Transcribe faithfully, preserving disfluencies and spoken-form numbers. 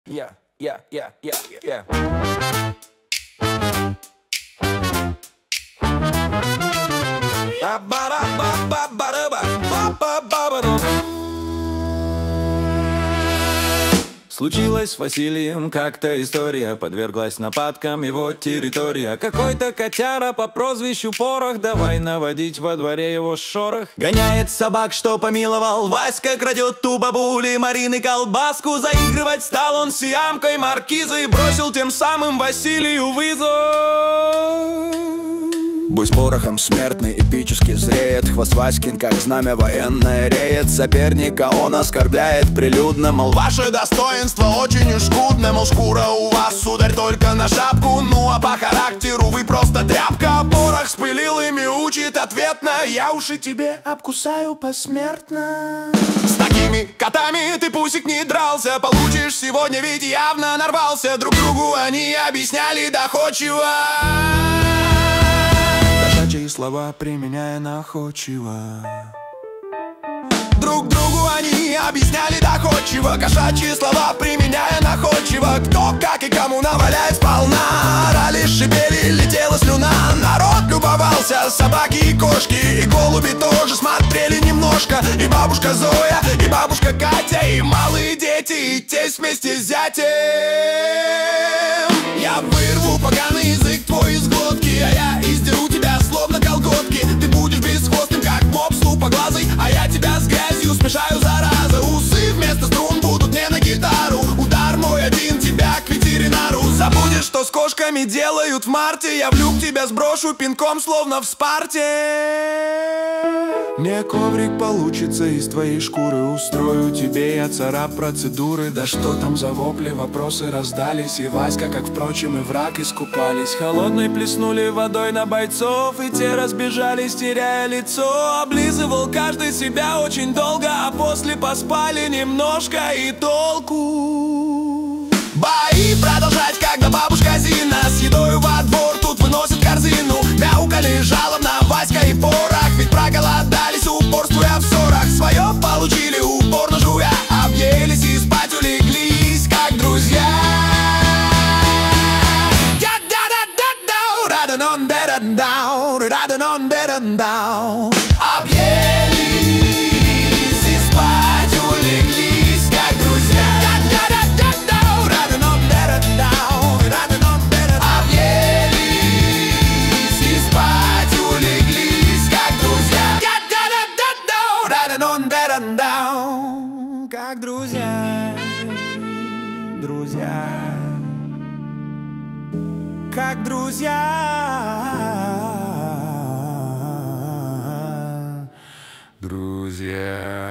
Yeah, yeah, yeah, yeah, yeah. Случилась с Василием как-то история, подверглась нападкам его территория. Какой-то котяра по прозвищу Порох, давай наводить во дворе его шорох. Гоняет собак, что помиловал, Васька крадет у бабули Марины колбаску. Заигрывать стал он с ямкой маркиза и бросил тем самым Василию вызов. Бой с порохом смертный эпически зреет, хвост Васькин, как знамя военное, реет. Соперника он оскорбляет прилюдно, мол, ваше достоинство очень уж скудно. Мол, шкура у вас, сударь, только на шапку, ну а по характеру вы просто тряпка. Порох с пылилами учит ответно: я уж и тебе обкусаю посмертно. С такими котами ты, пусик, не дрался, получишь сегодня, ведь явно нарвался. Друг другу они объясняли доходчиво, кошачьи слова применяя находчиво. Друг другу они объясняли доходчиво, кошачьи слова применяя находчиво. Кто, как и кому наваляет сполна. Орали, шипели, летела слюна. Народ любовался, собаки и кошки, и голуби тоже смотрели немножко. И бабушка Зоя, и бабушка Катя, и малые дети, и тесть вместе с зятем. Я вырву поганый язык твой из глотки, а я издеру тебя словно колготки. Ты будешь бесхвостым, как мопс лупоглазый, а я тебя с грязью смешаю, зараза. Усы вместо струн будут не на гитару. Удар мой один, тебя к ветеринару. Забудешь, что с кошками делают в марте. Я в люк тебя сброшу пинком, словно в Спарте. Не коврик получится из твоей шкуры, устрою тебе я царап процедуры. Да что там за вопли, вопросы раздались, и Васька, как впрочем и враг, искупались. Холодной плеснули водой на бойцов, и те разбежались, теряя лицо. Облизывал каждый себя очень долго, а после поспали немножко и толку. Бои продолжать, когда бабушка Зина с едою во двор тут выносит корзину. Мяукали жалобно Васька и Порох, ведь проголодались, упорствуя в ссорах. Свое получили, упорно жуя, объелись и спать улеглись, как друзья. Объелись и спать улеглись, как друзья. Объелись и спать улеглись, как друзья. Как друзья, друзья, как друзья, друзья.